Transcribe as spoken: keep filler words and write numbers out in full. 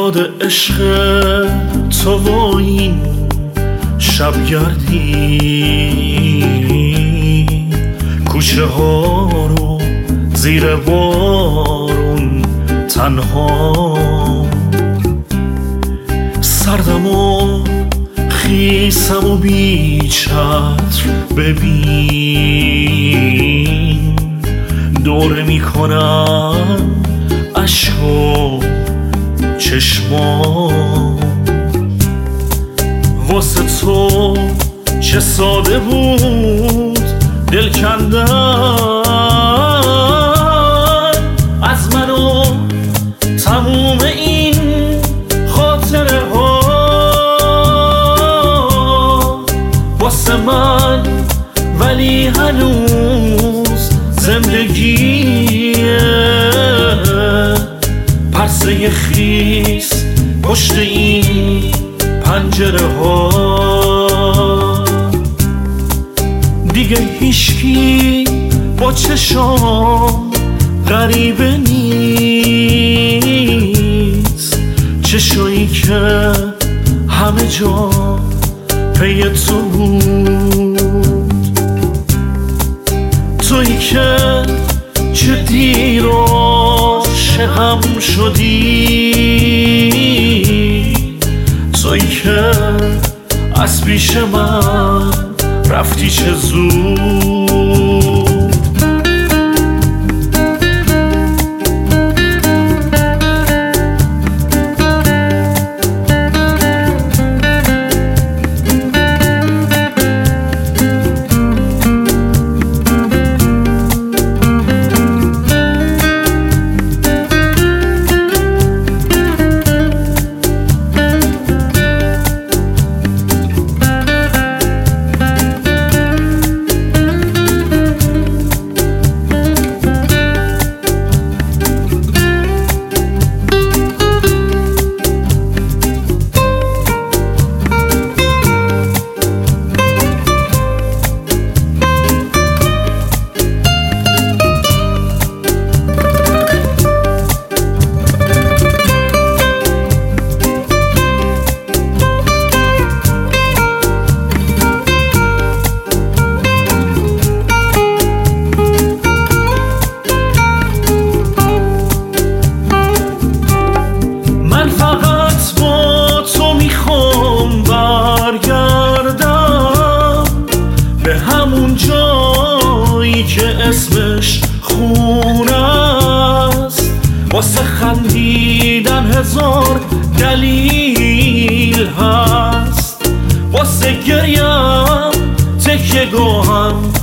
یاد عشق تو و این شبگردی، کوچه ها رو زیر بارون تنها، سردم و خیسم و بی چتر ببین، دوره میکنم عشق و چشمام. واسه تو چه ساده بود دل کندن از من و تموم این خاطره ها. واسه من ولی هنوز زندگیه، پرسه خیس پشت این پنجره ها. دیگه هیچکی با چشام غریبه نیست، چشایی که همه جا پی تو بود، تویی که چه دیر عاشقم شدی، تویی که از پیش من رفتی چه زود. که اسمش خونه است، واسه خندیدن هزار دلیل هست، واسه گریم تکیه گاهم